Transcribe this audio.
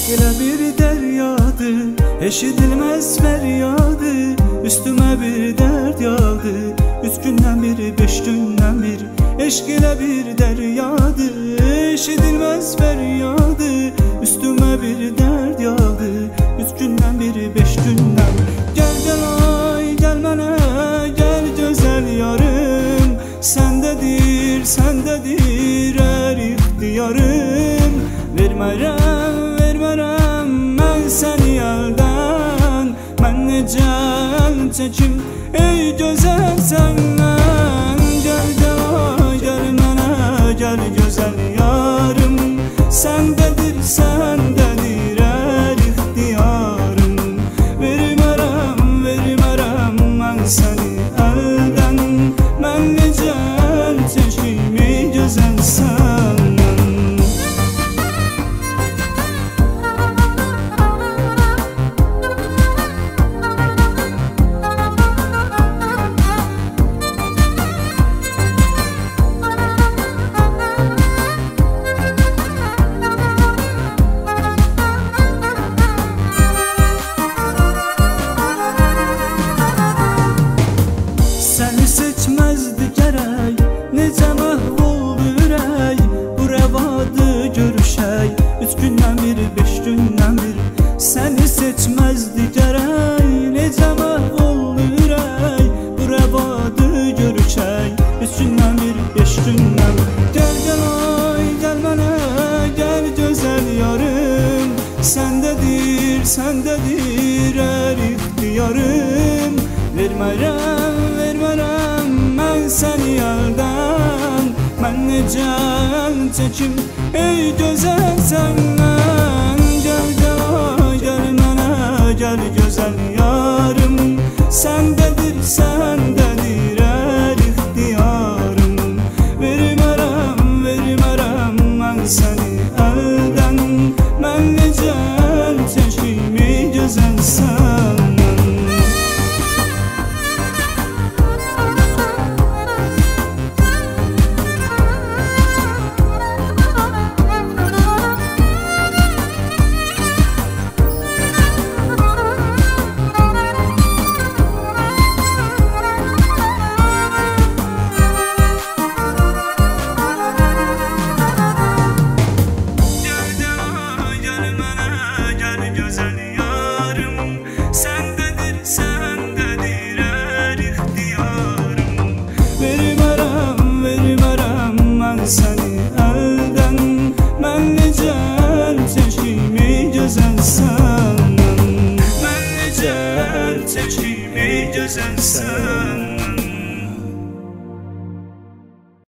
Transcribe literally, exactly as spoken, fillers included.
elə bir dəryadır, eşidilməz fəryadı. Üstümə bir dərd yağdı, üç gündən bir, beş gündən bir. Eşq elə bir dəryadır, eşidilməz fəryadı. Üstümə bir dərd yağdı, üç gündən bir, beş gündən. Gəl gəl ay, gəl mənə, gəl gözəl yarım. Səndədir, səndədir hər ixtiyarım. Vermərəm, vermərəm mən səni əldən. Mən necə əl çəkim, ey gözəl səndən. Gəl gəl ay, gəl mənə, gəl gözəl yarım. Səndədir, səndədir hər ixtiyarım. Vermərəm, vermərəm mən səni əldən. Mən necə əl çəkim, ey gözəl səndən. Səni seçməzdi gərək, necə məhv oldu ürək. Bu rəvadır görüşək, üç gündən bir, beş gündən bir. Səni seçməzdi gərək, necə məhv oldu ürək. Bu rəvadır görüşək, üç gündən bir, beş gündən bir. Gəl gəl ay, gəl mənə, gəl gözəl yarım. Səndədir, səndədir hər ixtiyarım. Vermərəm, vermərəm mən səni əldən. Mən necə əl çəkim, ey gözəl səndən. Gəl gəl ay, gəl mənə, gəl gözəl yarım. Səndədir, səndədir hər ixtiyarım. Vermərəm, vermərəm mən səni əldən. Mən necə əl çəkim, ey gözəl səndən. Səni əldən, mən necə əl çəkim, ey gözəl səndən. Mən necə əl çəkim, ey gözəl səndən.